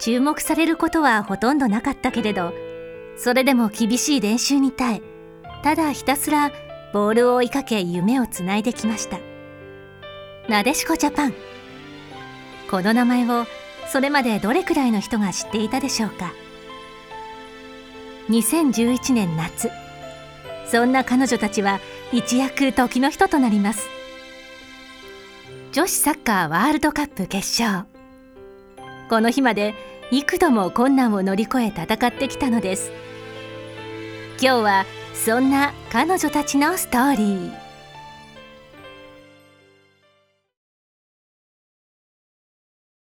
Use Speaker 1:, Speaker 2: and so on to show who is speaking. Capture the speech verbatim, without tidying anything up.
Speaker 1: 注目されることはほとんどなかったけれど、それでも厳しい練習に耐え、ただひたすらボールを追いかけ夢をつないできました。なでしこジャパン。この名前をそれまでどれくらいの人が知っていたでしょうか。にせんじゅういちねん夏、そんな彼女たちは一躍時の人となります。女子サッカーワールドカップ決勝。この日まで幾度も困難を乗り越え戦ってきたのです。今日はそんな彼女たちのストーリー。